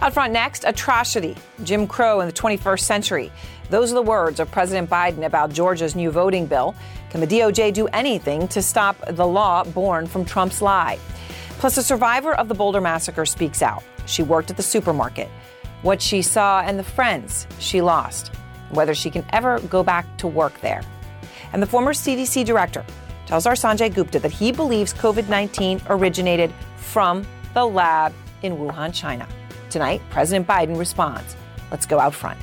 Out front next, atrocity, Jim Crow in the 21st century. Those are the words of President Biden about Georgia's new voting bill. Can the DOJ do anything to stop the law born from Trump's lie? Plus, a survivor of the Boulder massacre speaks out. She worked at the supermarket. What she saw and the friends she lost. Whether she can ever go back to work there. And the former CDC director tells our Sanjay Gupta that he believes COVID-19 originated from the lab in Wuhan, China. Tonight, President Biden responds. Let's go out front.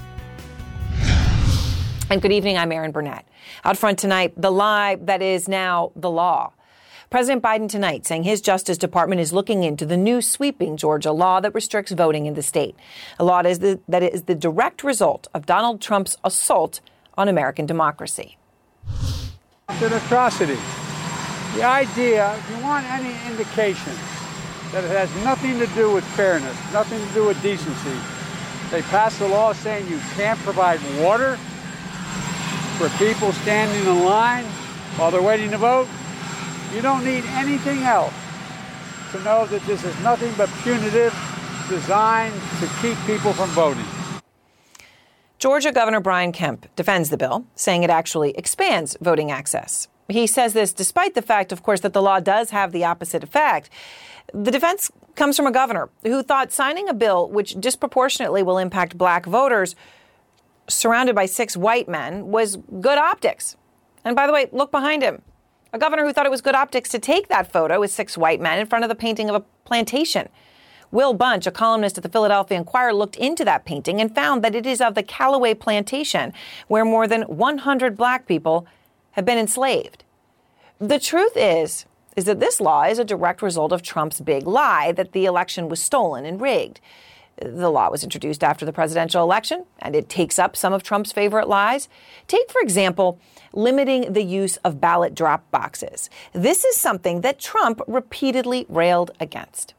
And good evening, I'm Erin Burnett. Out front tonight, the lie that is now the law. President Biden tonight saying his Justice Department is looking into the new sweeping Georgia law that restricts voting in the state. A law that is the direct result of Donald Trump's assault on American democracy. It's an atrocity. The idea, if you want any indication that it has nothing to do with fairness, nothing to do with decency, they passed a law saying you can't provide water for people standing in line while they're waiting to vote. You don't need anything else to know that this is nothing but punitive, designed to keep people from voting. Georgia Governor Brian Kemp defends the bill, saying it actually expands voting access. He says this despite the fact, of course, that the law does have the opposite effect. The defense comes from a governor who thought signing a bill which disproportionately will impact black voters surrounded by 6 white men was good optics. And by the way, look behind him. A governor who thought it was good optics to take that photo with 6 white men in front of the painting of a plantation. Will Bunch, a columnist at the Philadelphia Inquirer, looked into that painting and found that it is of the Callaway Plantation, where more than 100 black people have been enslaved. The truth is that this law is a direct result of Trump's big lie that the election was stolen and rigged. The law was introduced after the presidential election, and it takes up some of Trump's favorite lies. Take, for example, limiting the use of ballot drop boxes. This is something that Trump repeatedly railed against.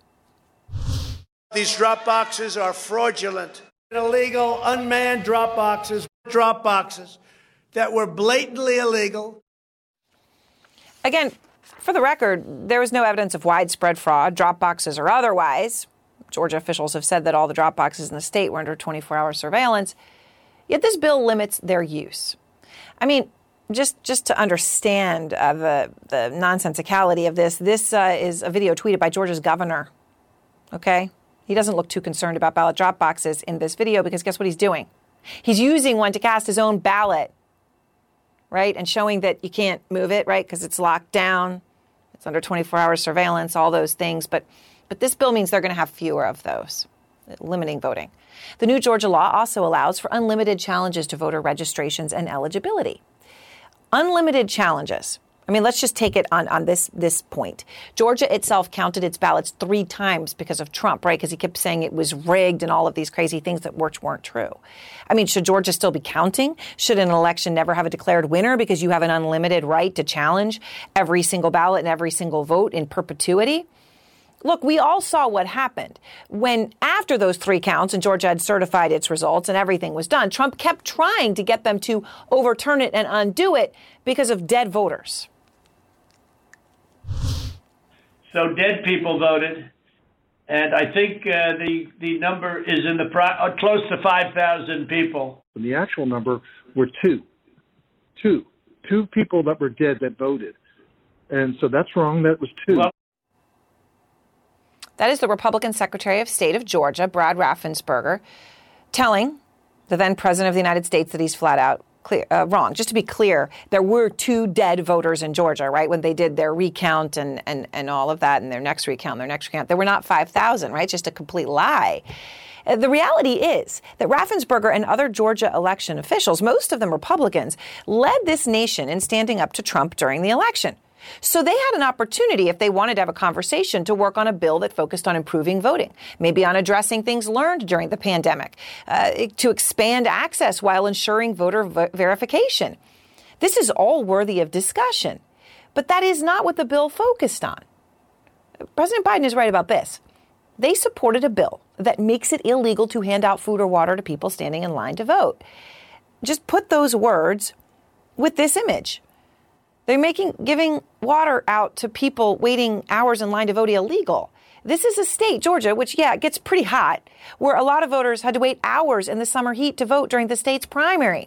These drop boxes are fraudulent, illegal, unmanned drop boxes that were blatantly illegal. Again, for the record, there was no evidence of widespread fraud, drop boxes or otherwise. Georgia officials have said that all the drop boxes in the state were under 24-hour surveillance. Yet this bill limits their use. I mean, just to understand the nonsensicality of this is a video tweeted by Georgia's governor. Okay? He doesn't look too concerned about ballot drop boxes in this video because guess what he's doing? He's using one to cast his own ballot, right? And showing that you can't move it, right? Because it's locked down. It's under 24-hour surveillance, all those things. But this bill means they're going to have fewer of those, limiting voting. The new Georgia law also allows for unlimited challenges to voter registrations and eligibility. Unlimited challenges. I mean, let's just take it on this point. Georgia itself counted its ballots 3 times because of Trump, right? Because he kept saying it was rigged and all of these crazy things that weren't true. I mean, should Georgia still be counting? Should an election never have a declared winner because you have an unlimited right to challenge every single ballot and every single vote in perpetuity? Look, we all saw what happened when after those 3 counts and Georgia had certified its results and everything was done, Trump kept trying to get them to overturn it and undo it because of dead voters. So dead people voted, and I think the number is in the close to 5,000 people. And the actual number were two people that were dead that voted. And so that's wrong. That was 2. Well, that is the Republican Secretary of State of Georgia, Brad Raffensperger, telling the then President of the United States that he's flat out wrong. Just to be clear, there were 2 dead voters in Georgia, right, when they did their recount and all of that and their next recount. There were not 5,000, right? Just a complete lie. The reality is that Raffensperger and other Georgia election officials, most of them Republicans, led this nation in standing up to Trump during the election. So they had an opportunity, if they wanted to have a conversation, to work on a bill that focused on improving voting, maybe on addressing things learned during the pandemic, to expand access while ensuring voter verification. This is all worthy of discussion, but that is not what the bill focused on. President Biden is right about this. They supported a bill that makes it illegal to hand out food or water to people standing in line to vote. Just put those words with this image. They're giving water out to people waiting hours in line to vote illegal. This is a state, Georgia, which, it gets pretty hot, where a lot of voters had to wait hours in the summer heat to vote during the state's primary.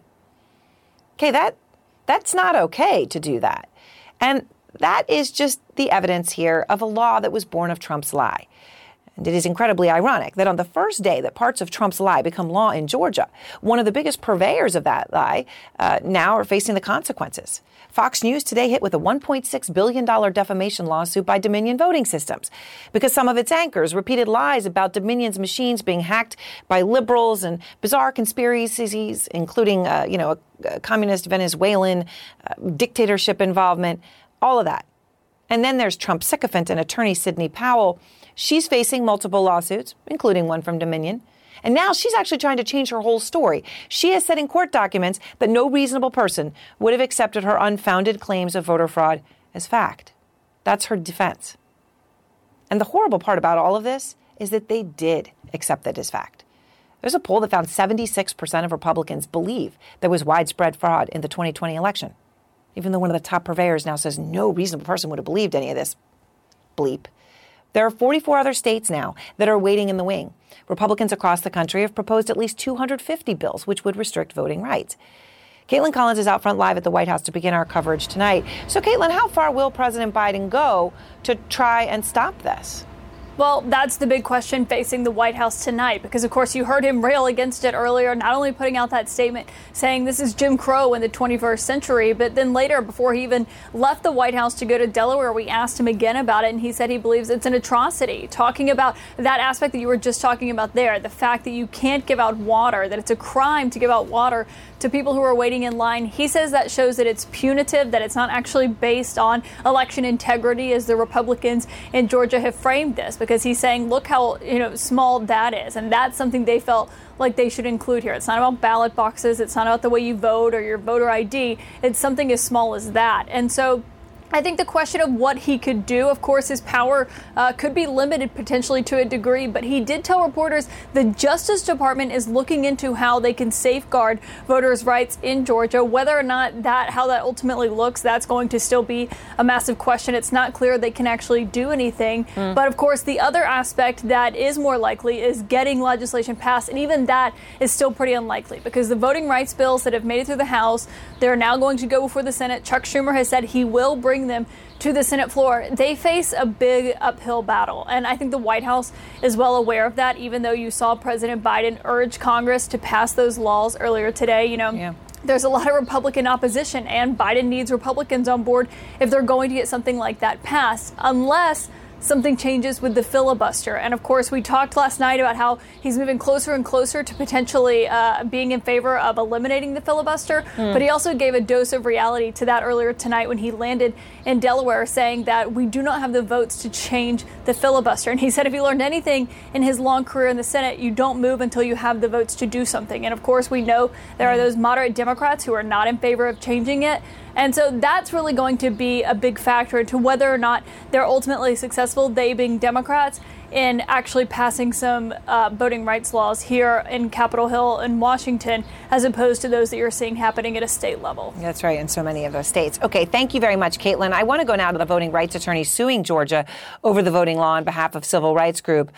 Okay, that's not okay to do that. And that is just the evidence here of a law that was born of Trump's lie. And it is incredibly ironic that on the first day that parts of Trump's lie become law in Georgia, one of the biggest purveyors of that lie now are facing the consequences. Fox News today hit with a $1.6 billion defamation lawsuit by Dominion Voting Systems because some of its anchors repeated lies about Dominion's machines being hacked by liberals and bizarre conspiracies, including, a communist Venezuelan dictatorship involvement, all of that. And then there's Trump sycophant and attorney Sidney Powell. She's facing multiple lawsuits, including one from Dominion. And now she's actually trying to change her whole story. She has said in court documents that no reasonable person would have accepted her unfounded claims of voter fraud as fact. That's her defense. And the horrible part about all of this is that they did accept that as fact. There's a poll that found 76% of Republicans believe there was widespread fraud in the 2020 election, even though one of the top purveyors now says no reasonable person would have believed any of this bleep. There are 44 other states now that are waiting in the wing. Republicans across the country have proposed at least 250 bills which would restrict voting rights. Caitlin Collins is out front live at the White House to begin our coverage tonight. So, Caitlin, how far will President Biden go to try and stop this? Well, that's the big question facing the White House tonight, because, of course, you heard him rail against it earlier, not only putting out that statement saying this is Jim Crow in the 21st century, but then later, before he even left the White House to go to Delaware, we asked him again about it, and he said he believes it's an atrocity, talking about that aspect that you were just talking about there, the fact that you can't give out water, that it's a crime to give out water to people who are waiting in line. He says that shows that it's punitive, that it's not actually based on election integrity, as the Republicans in Georgia have framed this, because he's saying, look how small that is. And that's something they felt like they should include here. It's not about ballot boxes. It's not about the way you vote or your voter ID. It's something as small as that. And so I think the question of what he could do, of course, his power could be limited potentially to a degree, but he did tell reporters the Justice Department is looking into how they can safeguard voters' rights in Georgia. Whether or not how that ultimately looks, that's going to still be a massive question. It's not clear they can actually do anything. But of course, the other aspect that is more likely is getting legislation passed. And even that is still pretty unlikely, because the voting rights bills that have made it through the House, they're now going to go before the Senate. Chuck Schumer has said he will bring them to the Senate floor. They face a big uphill battle. And I think the White House is well aware of that, even though you saw President Biden urge Congress to pass those laws earlier today. There's a lot of Republican opposition, and Biden needs Republicans on board if they're going to get something like that passed, unless something changes with the filibuster. And of course, we talked last night about how he's moving closer and closer to potentially being in favor of eliminating the filibuster. But he also gave a dose of reality to that earlier tonight when he landed in Delaware, saying that we do not have the votes to change the filibuster. And he said if he learned anything in his long career in the Senate, you don't move until you have the votes to do something. And of course, we know there are those moderate Democrats who are not in favor of changing it. And so that's really going to be a big factor into whether or not they're ultimately successful, they being Democrats, in actually passing some voting rights laws here in Capitol Hill in Washington, as opposed to those that you're seeing happening at a state level. That's right, in so many of those states. Okay, thank you very much, Caitlin. I want to go now to the voting rights attorney suing Georgia over the voting law on behalf of civil rights groups,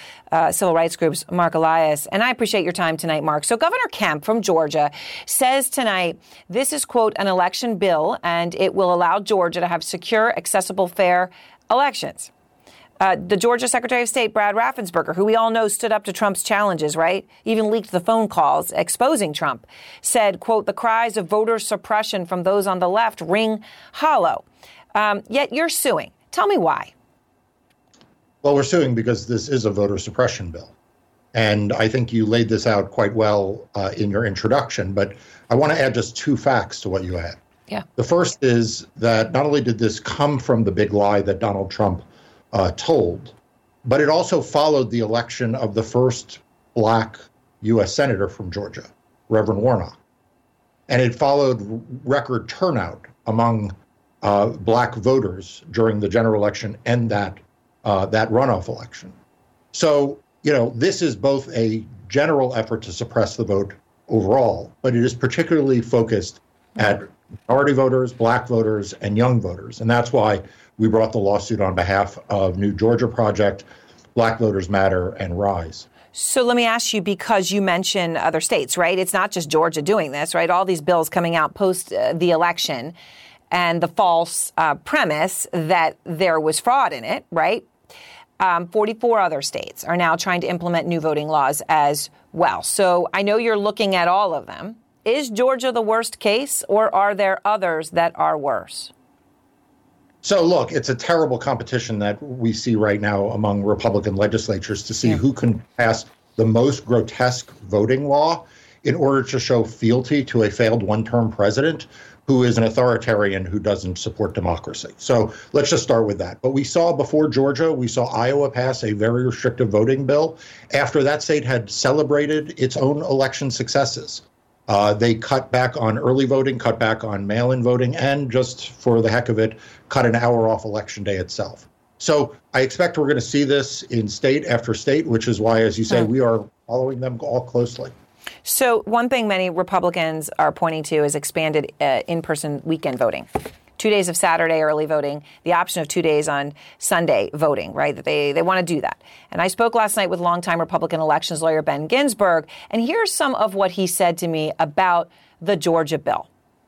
Mark Elias. And I appreciate your time tonight, Mark. So Governor Kemp from Georgia says tonight this is, quote, an election bill, and it will allow Georgia to have secure, accessible, fair elections. The Georgia Secretary of State, Brad Raffensperger, who we all know stood up to Trump's challenges, right? Even leaked the phone calls exposing Trump, said, quote, the cries of voter suppression from those on the left ring hollow. Yet you're suing. Tell me why. Well, we're suing because this is a voter suppression bill. And I think you laid this out quite well in your introduction. But I want to add just two facts to what you had. Yeah. The first is that not only did this come from the big lie that Donald Trump told, but it also followed the election of the first black U.S. senator from Georgia, Reverend Warnock. And it followed record turnout among black voters during the general election and that runoff election. So, this is both a general effort to suppress the vote overall, but it is particularly focused at minority voters, black voters, and young voters. And that's why we brought the lawsuit on behalf of New Georgia Project, Black Voters Matter and Rise. So let me ask you, because you mentioned other states, right? It's not just Georgia doing this, right? All these bills coming out post the election and the false premise that there was fraud in it, right? 44 other states are now trying to implement new voting laws as well. So I know you're looking at all of them. Is Georgia the worst case, or are there others that are worse? So, look, it's a terrible competition that we see right now among Republican legislatures to see who can pass the most grotesque voting law in order to show fealty to a failed one-term president who is an authoritarian who doesn't support democracy. So let's just start with that. But we saw before Georgia, we saw Iowa pass a very restrictive voting bill after that state had celebrated its own election successes. They cut back on early voting, cut back on mail-in voting, and just for the heck of it, cut an hour off Election Day itself. So I expect we're going to see this in state after state, which is why, as you say, we are following them all closely. So one thing many Republicans are pointing to is expanded in-person weekend voting. 2 days of Saturday early voting, the option of 2 days on Sunday voting, right? That they want to do that. And I spoke last night with longtime Republican elections lawyer Ben Ginsberg, and here's some of what he said to me about the Georgia bill.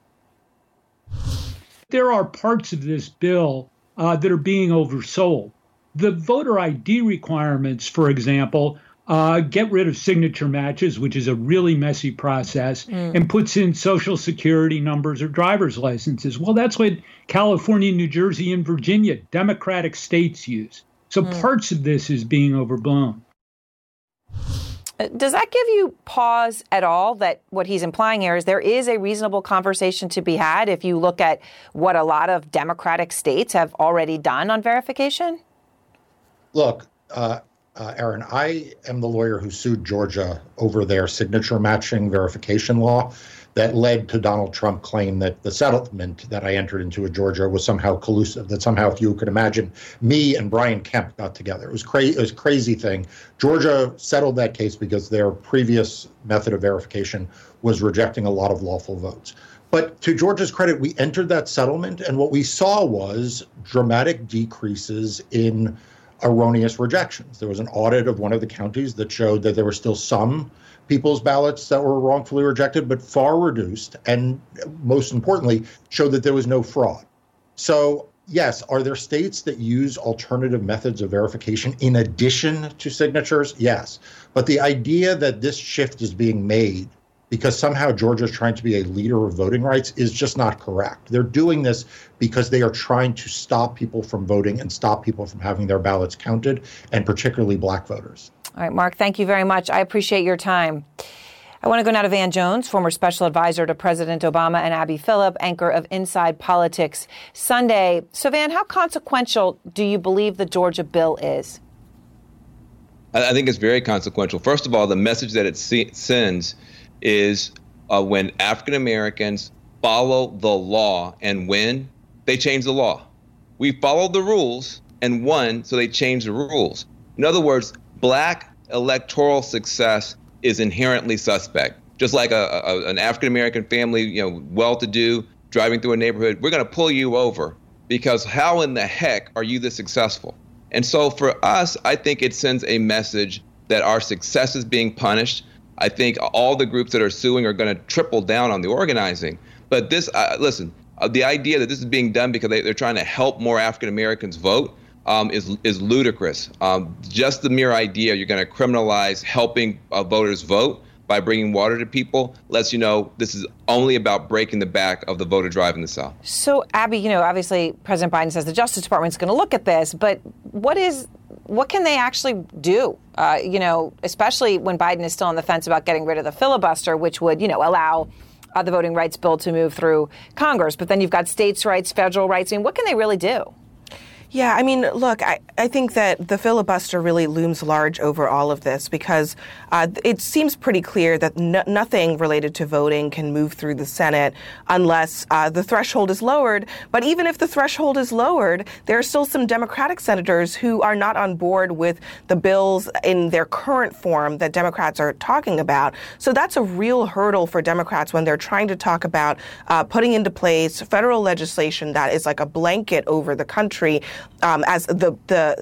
There are parts of this bill that are being oversold. The voter ID requirements, for example, get rid of signature matches, which is a really messy process, and puts in Social Security numbers or driver's licenses. Well, that's what California, New Jersey, and Virginia, Democratic states, use. So parts of this is being overblown. Does that give you pause at all that what he's implying here is there is a reasonable conversation to be had if you look at what a lot of Democratic states have already done on verification? Look, Aaron, I am the lawyer who sued Georgia over their signature matching verification law that led to Donald Trump claim that the settlement that I entered into with Georgia was somehow collusive, that somehow, if you could imagine, me and Brian Kemp got together. It was a crazy thing. Georgia settled that case because their previous method of verification was rejecting a lot of lawful votes. But to Georgia's credit, we entered that settlement, and what we saw was dramatic decreases in erroneous rejections. There was an audit of one of the counties that showed that there were still some people's ballots that were wrongfully rejected, but far reduced, and most importantly, showed that there was no fraud. So, yes, are there states that use alternative methods of verification in addition to signatures? Yes. But the idea that this shift is being made because somehow Georgia is trying to be a leader of voting rights is just not correct. They're doing this because they are trying to stop people from voting and stop people from having their ballots counted, and particularly Black voters. All right, Mark, thank you very much. I appreciate your time. I want to go now to Van Jones, former special advisor to President Obama, and Abby Phillip, anchor of Inside Politics Sunday. So, Van, how consequential do you believe the Georgia bill is? I think it's very consequential. First of all, the message that it sends is when African Americans follow the law and win, they change the law. We followed the rules and won, so they changed the rules. In other words, Black electoral success is inherently suspect. Just like an African American family, well-to-do, driving through a neighborhood, we're going to pull you over because how in the heck are you this successful? And so for us, I think it sends a message that our success is being punished. I think all the groups that are suing are going to triple down on the organizing. But this, the idea that this is being done because they're trying to help more African Americans vote is ludicrous. Just the mere idea you're going to criminalize helping voters vote by bringing water to people lets you know this is only about breaking the back of the voter drive in the South. So, Abby, obviously President Biden says the Justice Department is going to look at this, but what can they actually do? Especially when Biden is still on the fence about getting rid of the filibuster, which would, allow the voting rights bill to move through Congress. But then you've got states' rights, federal rights. What can they really do? Yeah, look, I think that the filibuster really looms large over all of this because it seems pretty clear that nothing related to voting can move through the Senate unless the threshold is lowered. But even if the threshold is lowered, there are still some Democratic senators who are not on board with the bills in their current form that Democrats are talking about. So that's a real hurdle for Democrats when they're trying to talk about putting into place federal legislation that is like a blanket over the country. As the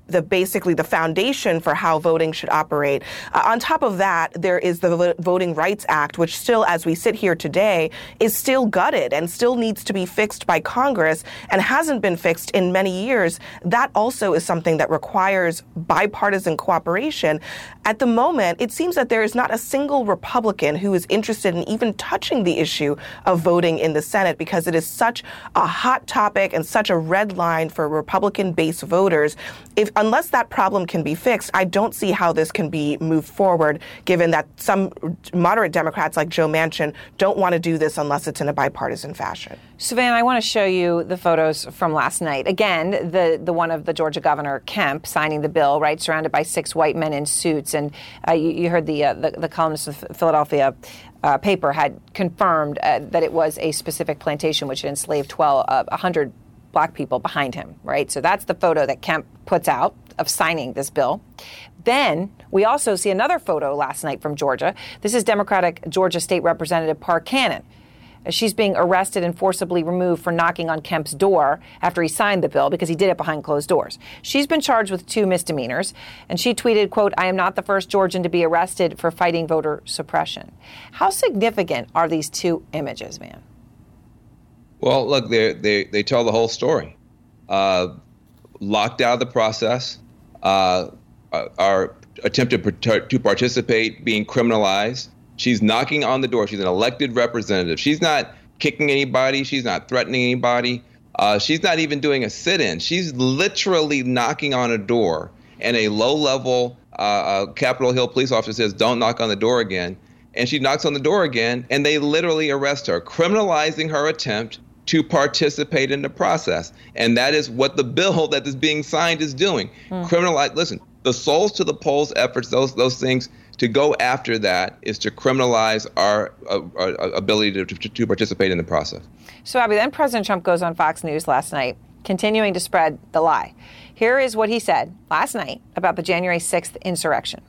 basically the foundation for how voting should operate. On top of that, there is the Voting Rights Act, which still, as we sit here today, is still gutted and still needs to be fixed by Congress and hasn't been fixed in many years. That also is something that requires bipartisan cooperation. At the moment, it seems that there is not a single Republican who is interested in even touching the issue of voting in the Senate because it is such a hot topic and such a red line for Republican-based voters. Unless that problem can be fixed, I don't see how this can be moved forward, given that some moderate Democrats like Joe Manchin don't want to do this unless it's in a bipartisan fashion. So, Van, I want to show you the photos from last night. Again, the one of the Georgia Governor Kemp signing the bill, right, surrounded by 6 white men in suits. And you heard the columnist of the Philadelphia paper had confirmed that it was a specific plantation which had enslaved 100 black people behind him, right? So that's the photo that Kemp puts out of signing this bill. Then we also see another photo last night from Georgia. This is Democratic Georgia State Representative Park Cannon. She's being arrested and forcibly removed for knocking on Kemp's door after he signed the bill because he did it behind closed doors. She's been charged with 2 misdemeanors, and she tweeted, quote, "I am not the first Georgian to be arrested for fighting voter suppression." How significant are these 2 images, Van? Well, look, they tell the whole story. Locked out of the process, are attempted to participate being criminalized. She's knocking on the door. She's an elected representative. She's not kicking anybody. She's not threatening anybody. She's not even doing a sit-in. She's literally knocking on a door, and a low-level Capitol Hill police officer says, "Don't knock on the door again." And she knocks on the door again, and they literally arrest her, criminalizing her attempt to participate in the process. And that is what the bill that is being signed is doing. Criminalize. Listen, the Souls to the Polls efforts, those things, to go after that is to criminalize our ability to participate in the process. So, Abby, then President Trump goes on Fox News last night, continuing to spread the lie. Here is what he said last night about the January 6th insurrection.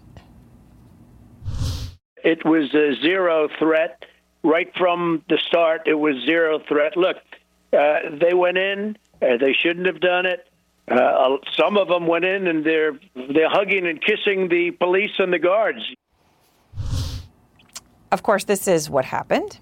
It was a zero threat. Right from the start, it was zero threat. Look, they went in. They shouldn't have done it. Some of them went in and they're hugging and kissing the police and the guards. Of course, this is what happened.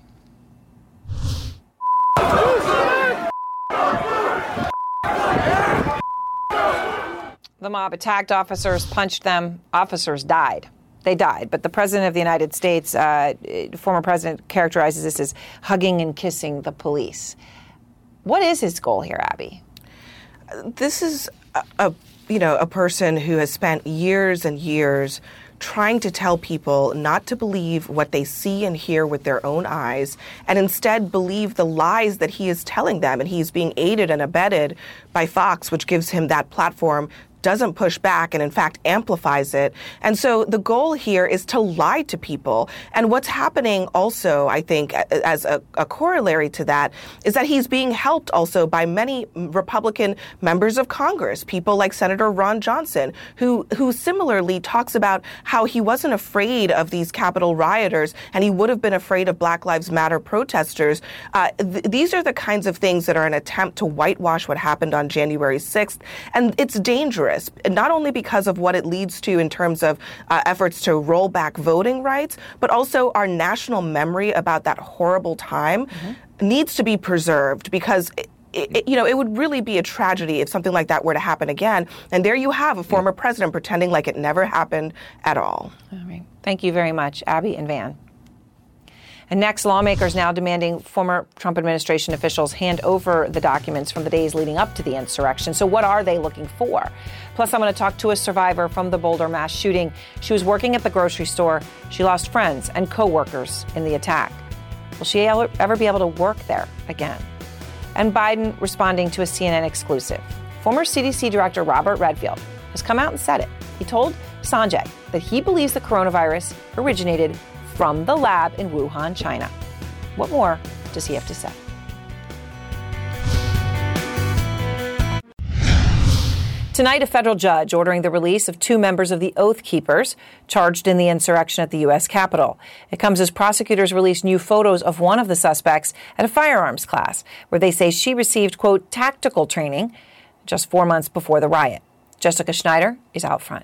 The mob attacked officers, punched them. Officers died. They died. But the president of the United States, former president, characterizes this as hugging and kissing the police. What is his goal here, Abby? This is a person who has spent years and years trying to tell people not to believe what they see and hear with their own eyes, and instead believe the lies that he is telling them. And he's being aided and abetted by Fox, which gives him that platform, doesn't push back, and in fact amplifies it. And so the goal here is to lie to people. And what's happening also, I think, as a corollary to that, is that he's being helped also by many Republican members of Congress, people like Senator Ron Johnson, who similarly talks about how he wasn't afraid of these Capitol rioters and he would have been afraid of Black Lives Matter protesters. These are the kinds of things that are an attempt to whitewash what happened on January 6th. And it's dangerous. Not only because of what it leads to in terms of efforts to roll back voting rights, but also our national memory about that horrible time needs to be preserved, because it would really be a tragedy if something like that were to happen again. And there you have a former president pretending like it never happened at all. All right. Thank you very much, Abby and Van. And next, lawmakers now demanding former Trump administration officials hand over the documents from the days leading up to the insurrection. So what are they looking for? Plus, I'm going to talk to a survivor from the Boulder mass shooting. She was working at the grocery store. She lost friends and coworkers in the attack. Will she ever be able to work there again? And Biden responding to a CNN exclusive. Former CDC Director Robert Redfield has come out and said it. He told Sanjay that he believes the coronavirus originated from the lab in Wuhan, China. What more does he have to say? Tonight, a federal judge ordering the release of 2 members of the Oath Keepers charged in the insurrection at the U.S. Capitol. It comes as prosecutors release new photos of one of the suspects at a firearms class, where they say she received, quote, tactical training just 4 months before the riot. Jessica Schneider is out front.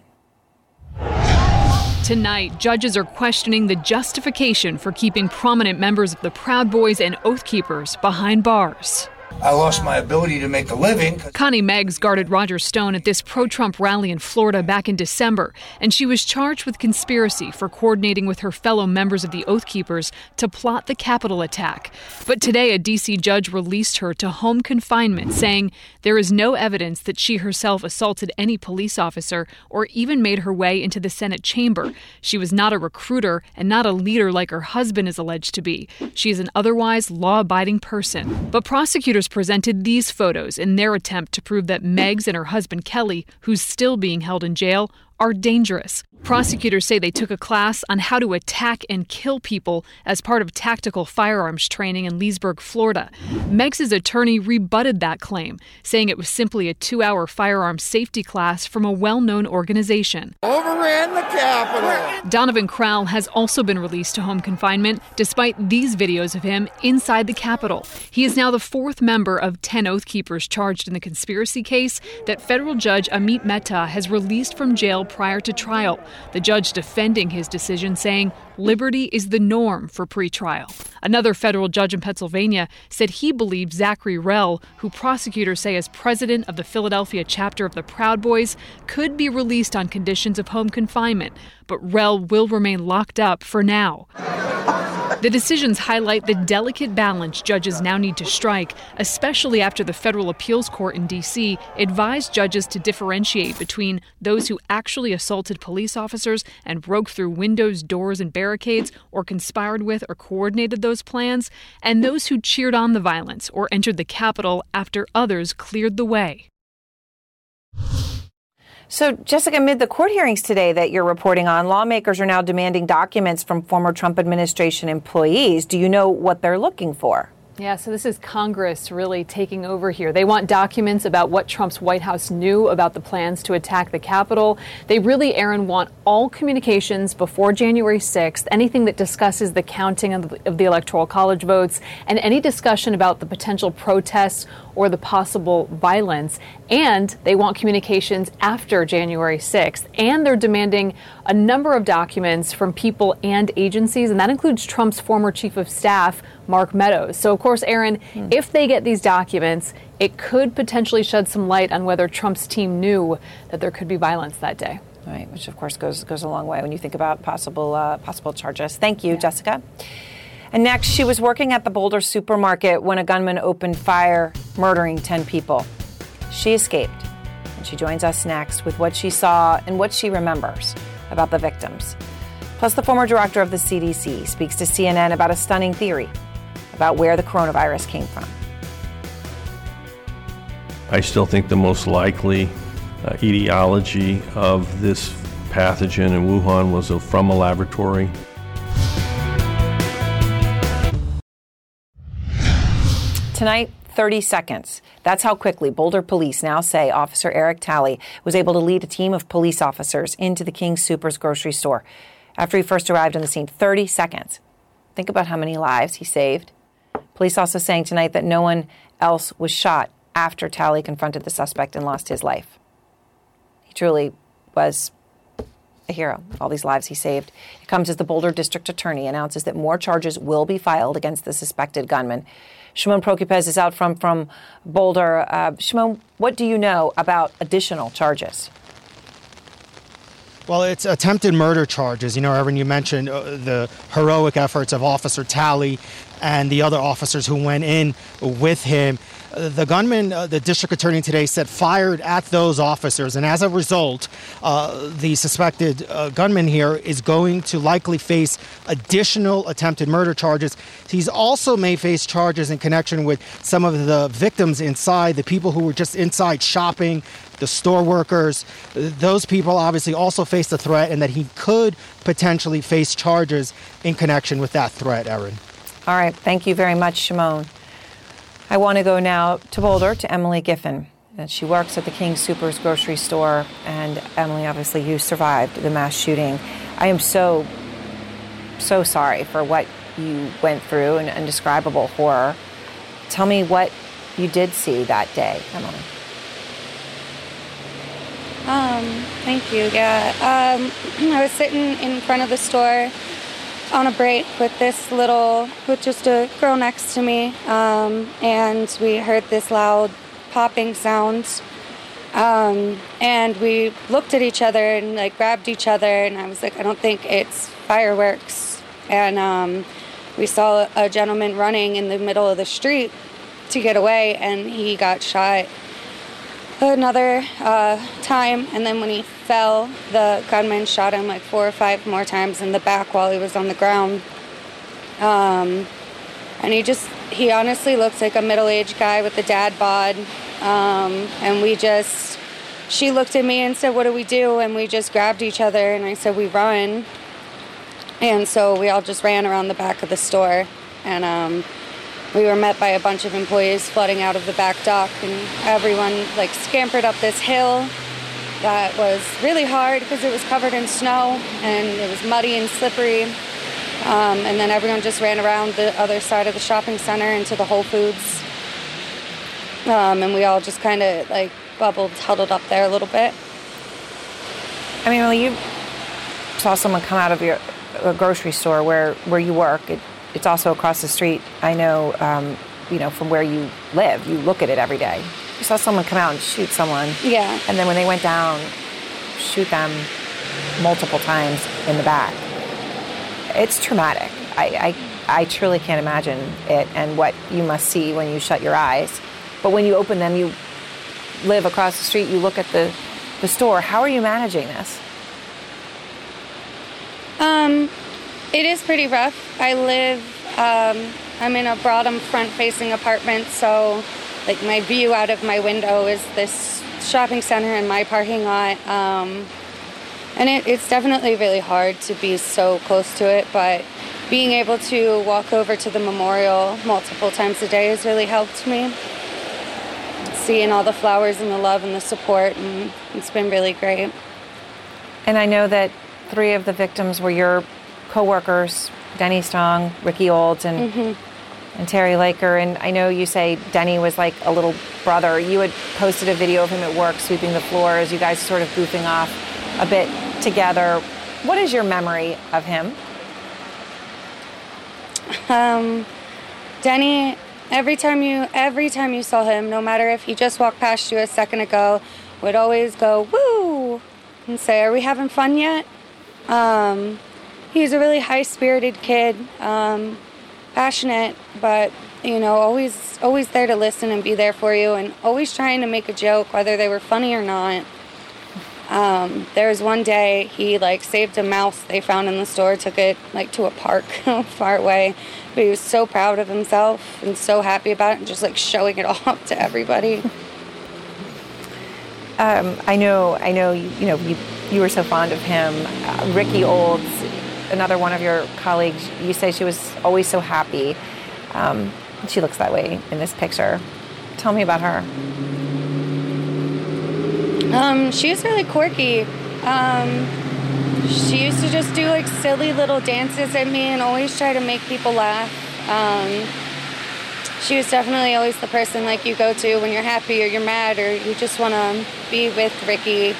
Tonight, judges are questioning the justification for keeping prominent members of the Proud Boys and Oath Keepers behind bars. I lost my ability to make a living. Connie Meggs guarded Roger Stone at this pro-Trump rally in Florida back in December, and she was charged with conspiracy for coordinating with her fellow members of the Oath Keepers to plot the Capitol attack. But today, a D.C. judge released her to home confinement, saying there is no evidence that she herself assaulted any police officer or even made her way into the Senate chamber. She was not a recruiter and not a leader like her husband is alleged to be. She is an otherwise law-abiding person. But prosecutors presented these photos in their attempt to prove that Meggs and her husband Kelly, who's still being held in jail, are dangerous. Prosecutors say they took a class on how to attack and kill people as part of tactical firearms training in Leesburg, Florida. Meggs' attorney rebutted that claim, saying it was simply a 2-hour firearms safety class from a well-known organization. Overran the Capitol. Donovan Crowell has also been released to home confinement, despite these videos of him inside the Capitol. He is now the 4th member of 10 Oath Keepers charged in the conspiracy case that federal judge Amit Mehta has released from jail prior to trial. The judge defending his decision, saying liberty is the norm for pretrial. Another federal judge in Pennsylvania said he believed Zachary Rell, who prosecutors say is president of the Philadelphia chapter of the Proud Boys, could be released on conditions of home confinement, but Rell will remain locked up for now. The decisions highlight the delicate balance judges now need to strike, especially after the federal appeals court in D.C. advised judges to differentiate between those who actually assaulted police officers and broke through windows, doors, and barricades, or conspired with or coordinated those plans, and those who cheered on the violence or entered the Capitol after others cleared the way. So, Jessica, amid the court hearings today that you're reporting on, lawmakers are now demanding documents from former Trump administration employees. Do you know what they're looking for? Yeah, so this is Congress really taking over here. They want documents about what Trump's White House knew about the plans to attack the Capitol. They really, Aaron, want all communications before January 6th, anything that discusses the counting of the Electoral College votes, and any discussion about the potential protests or the possible violence. And they want communications after January 6th. And they're demanding a number of documents from people and agencies, and that includes Trump's former chief of staff, Mark Meadows. So, of course, Aaron, if they get these documents, it could potentially shed some light on whether Trump's team knew that there could be violence that day. Right, which, of course, goes a long way when you think about possible charges. Thank you, Jessica. And next, she was working at the Boulder supermarket when a gunman opened fire, murdering 10 people. She escaped, and she joins us next with what she saw and what she remembers about the victims. Plus, the former director of the CDC speaks to CNN about a stunning theory about where the coronavirus came from. I still think the most likely etiology of this pathogen in Wuhan was from a laboratory. Tonight, 30 seconds. That's how quickly Boulder police now say Officer Eric Talley was able to lead a team of police officers into the King Soopers grocery store after he first arrived on the scene. 30 seconds. Think about how many lives he saved. Police also saying tonight that no one else was shot after Talley confronted the suspect and lost his life. He truly was a hero of all these lives he saved. It comes as the Boulder District Attorney announces that more charges will be filed against the suspected gunman. Shimon Prokupecz is out from Boulder. Shimon, what do you know about additional charges? Well, it's attempted murder charges. You know, Erin, you mentioned the heroic efforts of Officer Talley and the other officers who went in with him. The gunman, the district attorney today said, fired at those officers. And as a result, the suspected gunman here is going to likely face additional attempted murder charges. He's also may face charges in connection with some of the victims inside, the people who were just inside shopping, the store workers. Those people obviously also face the threat, and that he could potentially face charges in connection with that threat, Erin. All right. Thank you very much, Shimon. I want to go now to Boulder, to Emily Giffen. She works at the King Soopers grocery store. And Emily, obviously, you survived the mass shooting. I am so sorry for what you went through, an indescribable horror. Tell me what you did see that day, Emily. Thank you. Yeah. I was sitting in front of the store on a break with just a girl next to me, and we heard this loud popping sound, and we looked at each other and like grabbed each other, and I was like, I don't think it's fireworks. And we saw a gentleman running in the middle of the street to get away, and he got shot another time, and then when he fell, the gunman shot him like 4 or 5 more times in the back while he was on the ground. And he honestly looks like a middle-aged guy with a dad bod. And she looked at me and said, "What do we do?" And we just grabbed each other, and I said, "We run." And so we all just ran around the back of the store, and we were met by a bunch of employees flooding out of the back dock, and everyone like scampered up this hill that was really hard because it was covered in snow and it was muddy and slippery. And then everyone just ran around the other side of the shopping center into the Whole Foods. And we all just kind of like huddled up there a little bit. I mean, Emily, you saw someone come out of a grocery store where you work. It's also across the street. I know, from where you live, you look at it every day. You saw someone come out and shoot someone. Yeah. And then when they went down, shoot them multiple times in the back. It's traumatic. I truly can't imagine it and what you must see when you shut your eyes. But when you open them, you live across the street, you look at the store. How are you managing this? It is pretty rough. I'm in a Broadham front-facing apartment, so like my view out of my window is this shopping center in my parking lot. And it's definitely really hard to be so close to it, but being able to walk over to the memorial multiple times a day has really helped me. Seeing all the flowers and the love and the support, and it's been really great. And I know that 3 of the victims were your co-workers, Denny Strong, Ricky Olds, and Terry Laker. And I know you say Denny was like a little brother. You had posted a video of him at work sweeping the floors, you guys sort of goofing off a bit together. What is your memory of him? Denny, every time you saw him, no matter if he just walked past you a second ago, would always go, "Woo!" and say, "Are we having fun yet?" He's a really high-spirited kid, passionate, but, always there to listen and be there for you, and always trying to make a joke, whether they were funny or not. There was one day he, saved a mouse they found in the store, took it, to a park far away, but he was so proud of himself and so happy about it and just, showing it off to everybody. I know, you were so fond of him. Ricky Olds, another one of your colleagues, you say she was always so happy. She looks that way in this picture. Tell me about her. She was really quirky. She used to just do silly little dances at me and always try to make people laugh. She was definitely always the person you go to when you're happy or you're mad or you just want to be with Ricky.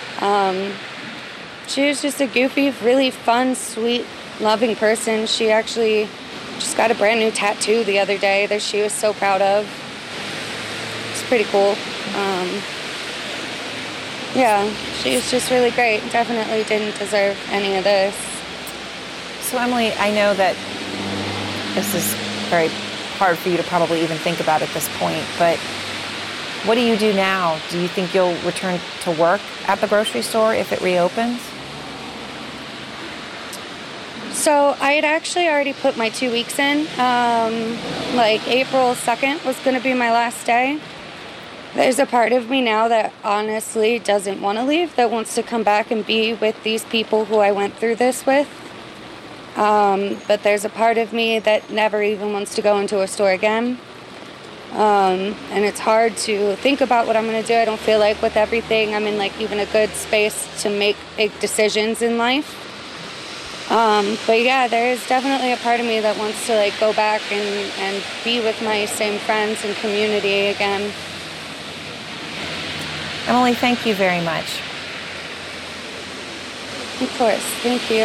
She was just a goofy, really fun, sweet, loving person. She actually just got a brand new tattoo the other day that she was so proud of. It's pretty cool. Yeah, she was just really great. Definitely didn't deserve any of this. So Emily, I know that this is very hard for you to probably even think about at this point, but what do you do now? Do you think you'll return to work at the grocery store if it reopens? So I had actually already put my 2 weeks in. April 2nd was going to be my last day. There's a part of me now that honestly doesn't want to leave, that wants to come back and be with these people who I went through this with. But there's a part of me that never even wants to go into a store again. And it's hard to think about what I'm going to do. I don't feel like with everything I'm in even a good space to make big decisions in life. But yeah, there is definitely a part of me that wants to go back and be with my same friends and community again. Emily, thank you very much. Of course. Thank you.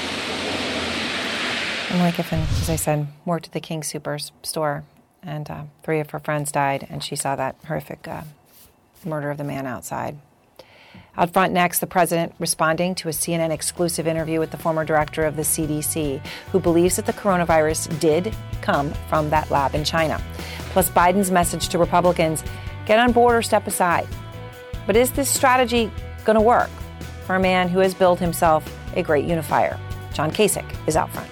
Emily Giffen, as I said, worked at the King Soopers store, and 3 of her friends died, and she saw that horrific murder of the man outside. Out front next, the president responding to a CNN exclusive interview with the former director of the CDC, who believes that the coronavirus did come from that lab in China. Plus Biden's message to Republicans, get on board or step aside. But is this strategy going to work for a man who has billed himself a great unifier? John Kasich is out front.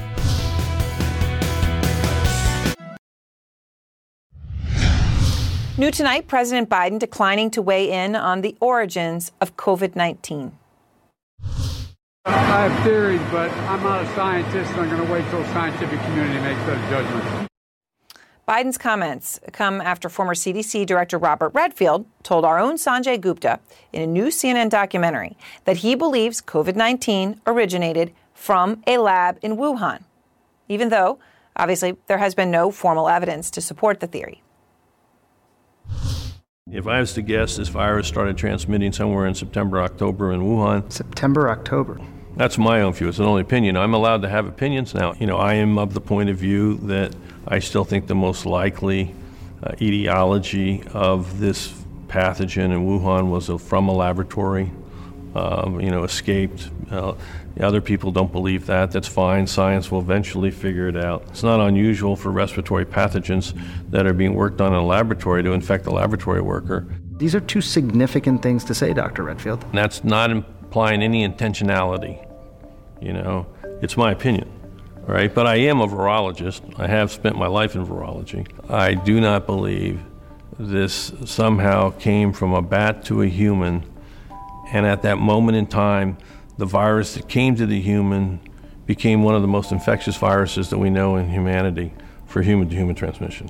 New tonight, President Biden declining to weigh in on the origins of COVID-19. I have theories, but I'm not a scientist, and I'm going to wait till the scientific community makes that judgment. Biden's comments come after former CDC Director Robert Redfield told our own Sanjay Gupta in a new CNN documentary that he believes COVID-19 originated from a lab in Wuhan, even though, obviously, there has been no formal evidence to support the theory. If I was to guess, this virus started transmitting somewhere in September, October in Wuhan. September, October. That's my own view. It's an only opinion. I'm allowed to have opinions now. I am of the point of view that I still think the most likely etiology of this pathogen in Wuhan was from a laboratory, escaped. Other people don't believe that. That's fine. Science will eventually figure it out. It's not unusual for respiratory pathogens that are being worked on in a laboratory to infect a laboratory worker. These are 2 significant things to say, Dr. Redfield. And that's not implying any intentionality. It's my opinion, right? But I am a virologist. I have spent my life in virology. I do not believe this somehow came from a bat to a human, and at that moment in time, the virus that came to the human became one of the most infectious viruses that we know in humanity for human-to-human transmission.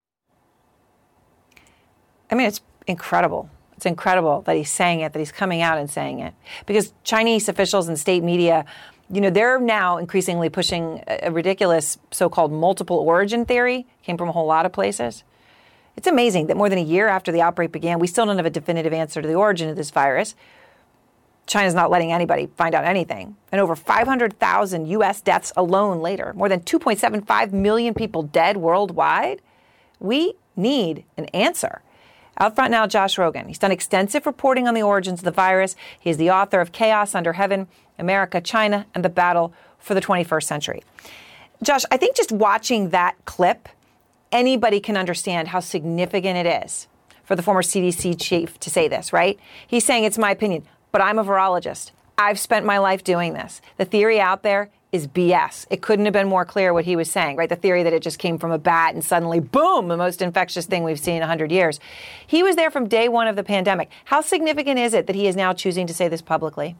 I mean, it's incredible. It's incredible that he's saying it, that he's coming out and saying it. Because Chinese officials and state media, they're now increasingly pushing a ridiculous so-called multiple origin theory. Came from a whole lot of places. It's amazing that more than a year after the outbreak began, we still don't have a definitive answer to the origin of this virus. China's not letting anybody find out anything. And over 500,000 U.S. deaths alone later, more than 2.75 million people dead worldwide. We need an answer. Out front now, Josh Rogin. He's done extensive reporting on the origins of the virus. He is the author of Chaos Under Heaven, America, China, and the Battle for the 21st Century. Josh, I think just watching that clip, anybody can understand how significant it is for the former CDC chief to say this, right? He's saying it's my opinion, but I'm a virologist. I've spent my life doing this. The theory out there is BS. It couldn't have been more clear what he was saying, right? The theory that it just came from a bat and suddenly, boom, the most infectious thing we've seen in 100 years. He was there from day one of the pandemic. How significant is it that he is now choosing to say this publicly?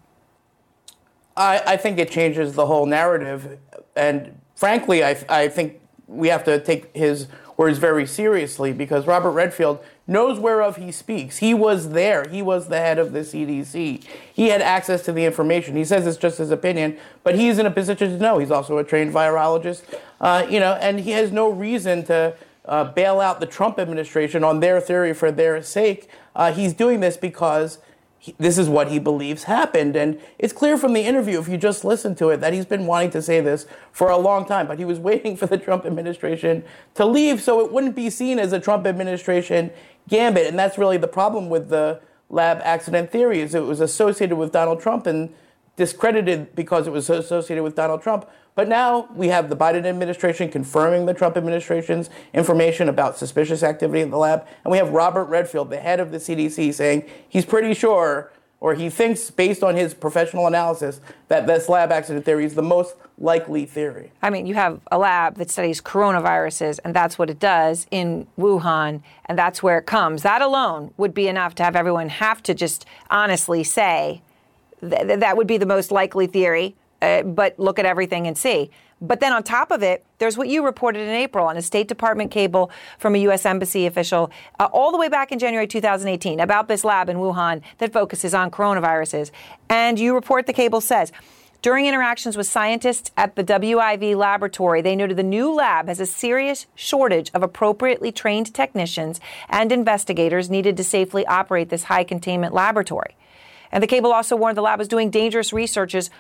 I think it changes the whole narrative. And frankly, I think we have to take his words very seriously because Robert Redfield knows whereof he speaks. He was there. He was the head of the CDC. He had access to the information. He says it's just his opinion, but he's in a position to know. He's also a trained virologist, and he has no reason to bail out the Trump administration on their theory for their sake. He's doing this because this is what he believes happened. And it's clear from the interview, if you just listen to it, that he's been wanting to say this for a long time, but he was waiting for the Trump administration to leave so it wouldn't be seen as a Trump administration gambit. And that's really the problem with the lab accident theory, is it was associated with Donald Trump and discredited because it was associated with Donald Trump. But now we have the Biden administration confirming the Trump administration's information about suspicious activity in the lab. And we have Robert Redfield, the head of the CDC, saying he's pretty sure, or he thinks based on his professional analysis, that this lab accident theory is the most likely theory. I mean, you have a lab that studies coronaviruses, and that's what it does in Wuhan, and that's where it comes. That alone would be enough to have everyone have to just honestly say that would be the most likely theory. But look at everything and see. But then on top of it, there's what you reported in April on a State Department cable from a U.S. Embassy official all the way back in January 2018 about this lab in Wuhan that focuses on coronaviruses. And you report, the cable says, during interactions with scientists at the WIV laboratory, they noted the new lab has a serious shortage of appropriately trained technicians and investigators needed to safely operate this high containment laboratory. And the cable also warned the lab was doing dangerous research on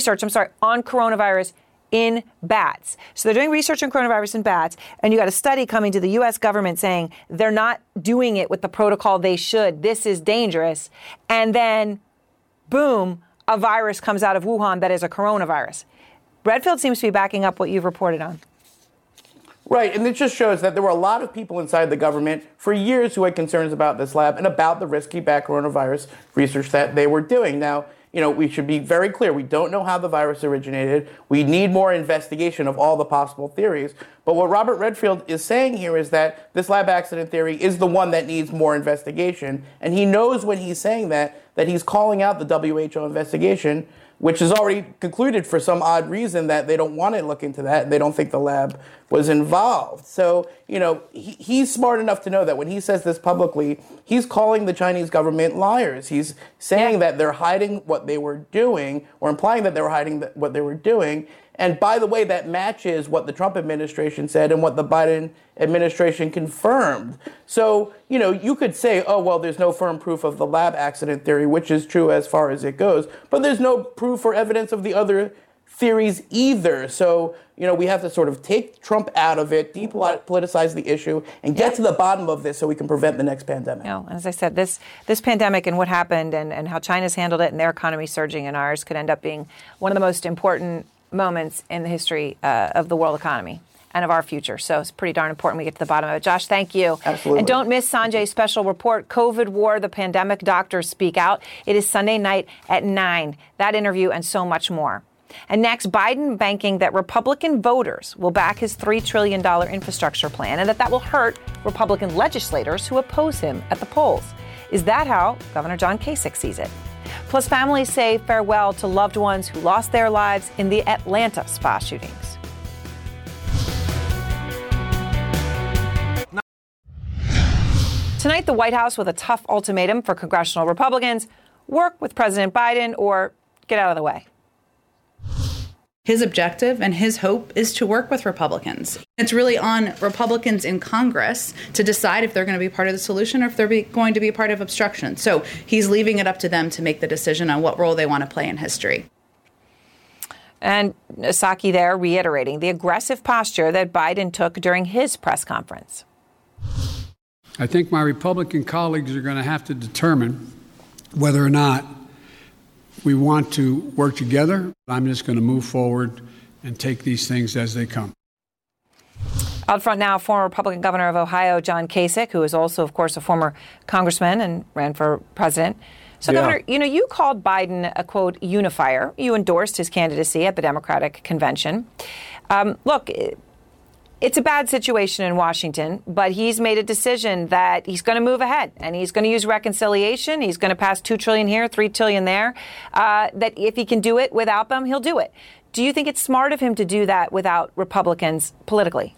coronavirus in bats. So they're doing research on coronavirus in bats, and you got a study coming to the U.S. government saying they're not doing it with the protocol they should. This is dangerous. And then, boom, a virus comes out of Wuhan that is a coronavirus. Redfield seems to be backing up what you've reported on. Right, and it just shows that there were a lot of people inside the government for years who had concerns about this lab and about the risky bat coronavirus research that they were doing. Now, we should be very clear. We don't know how the virus originated. We need more investigation of all the possible theories. But what Robert Redfield is saying here is that this lab accident theory is the one that needs more investigation. And he knows when he's saying that he's calling out the WHO investigation, which is already concluded for some odd reason that they don't want to look into that. They don't think the lab was involved. So, he's smart enough to know that when he says this publicly, he's calling the Chinese government liars. He's saying that they're hiding what they were doing, or implying that they were hiding what they were doing. And by the way, that matches what the Trump administration said and what the Biden administration confirmed. So, you could say, oh, well, there's no firm proof of the lab accident theory, which is true as far as it goes, but there's no proof or evidence of the other theories either. So, we have to sort of take Trump out of it, depoliticize the issue, and get to the bottom of this so we can prevent the next pandemic. As I said, this pandemic and what happened and how China's handled it and their economy surging and ours could end up being one of the most important moments in the history of the world economy and of our future. So it's pretty darn important we get to the bottom of it. Josh, thank you. Absolutely. And don't miss Sanjay's special report, COVID War, the Pandemic Doctors Speak Out. It is Sunday night at 9. That interview and so much more. And next, Biden banking that Republican voters will back his $3 trillion infrastructure plan and that will hurt Republican legislators who oppose him at the polls. Is that how Governor John Kasich sees it? Plus, families say farewell to loved ones who lost their lives in the Atlanta spa shootings. Tonight, the White House with a tough ultimatum for congressional Republicans: work with President Biden or get out of the way. His objective and his hope is to work with Republicans. It's really on Republicans in Congress to decide if they're going to be part of the solution or if they're going to be part of obstruction. So he's leaving it up to them to make the decision on what role they want to play in history. And Psaki there reiterating the aggressive posture that Biden took during his press conference. I think my Republican colleagues are going to have to determine whether or not we want to work together. I'm just going to move forward and take these things as they come. Out front now, former Republican governor of Ohio, John Kasich, who is also, of course, a former congressman and ran for president. So, Governor, you called Biden a, quote, unifier. You endorsed his candidacy at the Democratic convention. Look, it's a bad situation in Washington, but he's made a decision that he's going to move ahead and he's going to use reconciliation. He's going to pass $2 trillion here, $3 trillion there, that if he can do it without them, he'll do it. Do you think it's smart of him to do that without Republicans politically?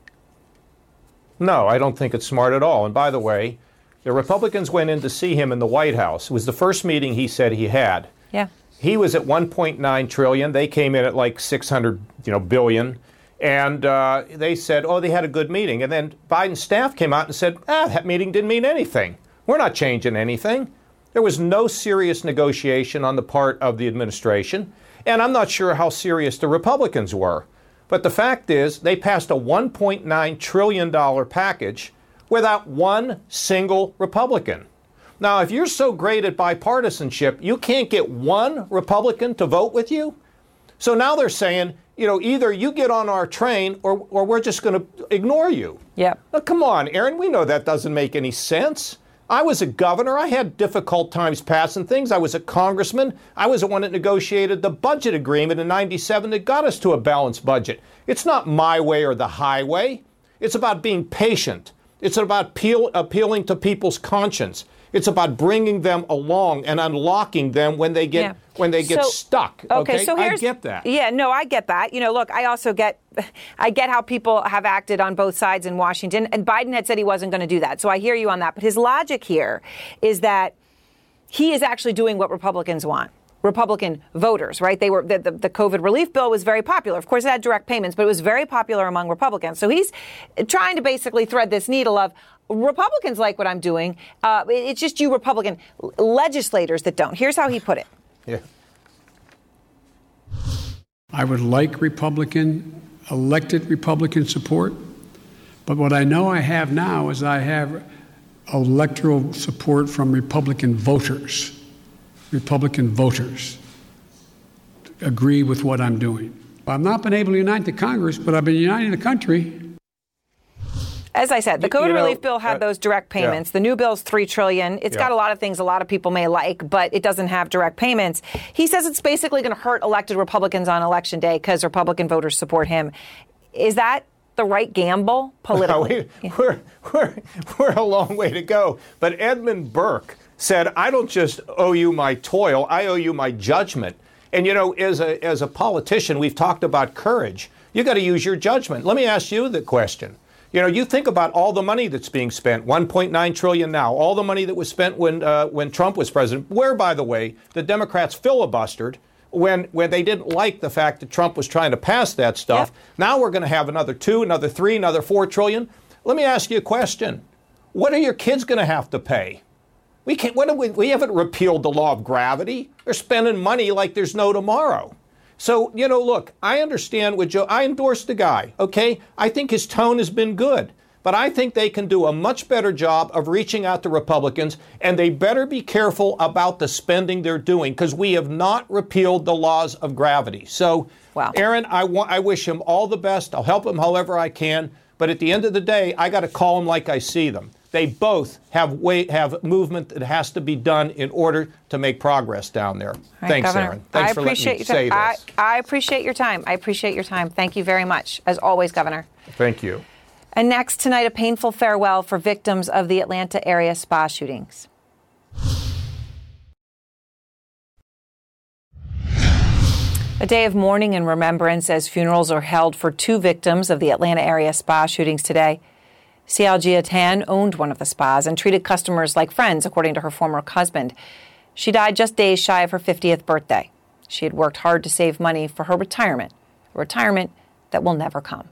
No, I don't think it's smart at all. And by the way, the Republicans went in to see him in the White House. It was the first meeting he said he had. Yeah. He was at 1.9 trillion. They came in at like 600, billion. And they said, they had a good meeting. And then Biden's staff came out and said, that meeting didn't mean anything. We're not changing anything. There was no serious negotiation on the part of the administration. And I'm not sure how serious the Republicans were. But the fact is, they passed a $1.9 trillion package without one single Republican. Now, if you're so great at bipartisanship, you can't get one Republican to vote with you. So now they're saying, either you get on our train or we're just going to ignore you. Yeah. Now, come on, Aaron, we know that doesn't make any sense. I was a governor. I had difficult times passing things. I was a congressman. I was the one that negotiated the budget agreement in '97 that got us to a balanced budget. It's not my way or the highway. It's about being patient. It's about appealing to people's conscience. It's about bringing them along and unlocking them when they get stuck. Okay, so I get that. Yeah, no, I get that. Look, I also get how people have acted on both sides in Washington, and Biden had said he wasn't going to do that. So I hear you on that. But his logic here is that he is actually doing what Republicans want. Republican voters, right? They were the COVID relief bill was very popular. Of course, it had direct payments, but it was very popular among Republicans. So he's trying to basically thread this needle of, Republicans like what I'm doing. It's just you Republican legislators that don't. Here's how he put it. Yeah. I would like elected Republican support. But what I know I have now is I have electoral support from Republican voters. Republican voters agree with what I'm doing. I've not been able to unite the Congress, but I've been uniting the country. As I said, the COVID relief bill had those direct payments. The new bill's $3 trillion. It's got a lot of things a lot of people may like, but it doesn't have direct payments. He says it's basically going to hurt elected Republicans on Election Day because Republican voters support him. Is that the right gamble politically? We're a long way to go. But Edmund Burke said, I don't just owe you my toil, I owe you my judgment. And, as a politician, we've talked about courage. You got to use your judgment. Let me ask you the question. You think about all the money that's being spent, $1.9 trillion now, all the money that was spent when Trump was president, where, by the way, the Democrats filibustered when they didn't like the fact that Trump was trying to pass that stuff. Yep. Now we're going to have another 2, another 3, another 4 trillion. Let me ask you a question. What are your kids going to have to pay? We haven't repealed the law of gravity. They're spending money like there's no tomorrow. So, look, I understand what Joe, I endorse the guy, okay? I think his tone has been good, but I think they can do a much better job of reaching out to Republicans, and they better be careful about the spending they're doing, because we have not repealed the laws of gravity. So, Aaron, I wish him all the best. I'll help him however I can, but at the end of the day, I got to call them like I see them. They both have movement that has to be done in order to make progress down there. Right, Thanks, Governor. Aaron. Thanks for letting me say this. I appreciate your time. I appreciate your time. Thank you very much, as always, Governor. Thank you. And next tonight, a painful farewell for victims of the Atlanta area spa shootings. A day of mourning and remembrance as funerals are held for 2 victims of the Atlanta area spa shootings today. Sialgia Tan owned one of the spas and treated customers like friends, according to her former husband. She died just days shy of her 50th birthday. She had worked hard to save money for her retirement, a retirement that will never come.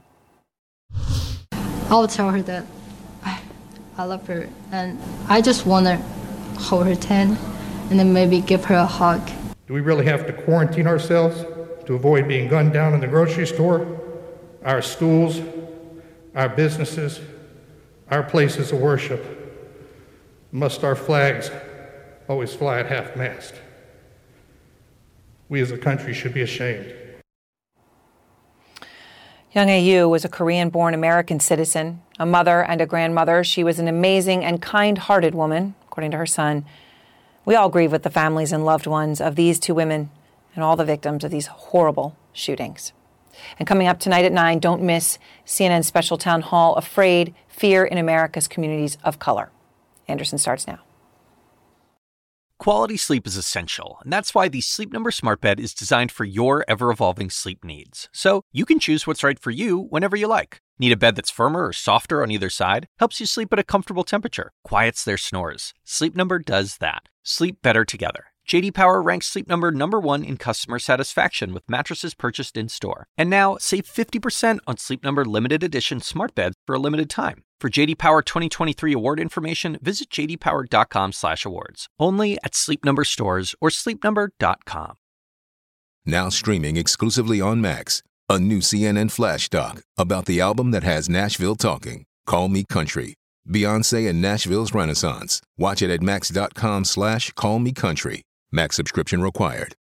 I will tell her that I love her, and I just want to hold her hand and then maybe give her a hug. Do we really have to quarantine ourselves to avoid being gunned down in the grocery store, our schools, our businesses, our places of worship? Must our flags always fly at half-mast? We as a country should be ashamed. Young A.U. was a Korean-born American citizen, a mother and a grandmother. She was an amazing and kind-hearted woman, according to her son. We all grieve with the families and loved ones of these 2 women and all the victims of these horrible shootings. And coming up tonight at 9, don't miss CNN's special town hall, Afraid, Fear in America's Communities of Color. Anderson starts now. Quality sleep is essential, and that's why the Sleep Number Smart Bed is designed for your ever-evolving sleep needs. So you can choose what's right for you whenever you like. Need a bed that's firmer or softer on either side? Helps you sleep at a comfortable temperature. Quiets their snores. Sleep Number does that. Sleep better together. J.D. Power ranks Sleep Number #1 in customer satisfaction with mattresses purchased in-store. And now, save 50% on Sleep Number limited edition smart beds for a limited time. For J.D. Power 2023 award information, visit jdpower.com/awards. Only at Sleep Number stores or sleepnumber.com. Now streaming exclusively on Max, a new CNN flash doc about the album that has Nashville talking, Call Me Country. Beyoncé and Nashville's Renaissance. Watch it at max.com/callmecountry. Max subscription required.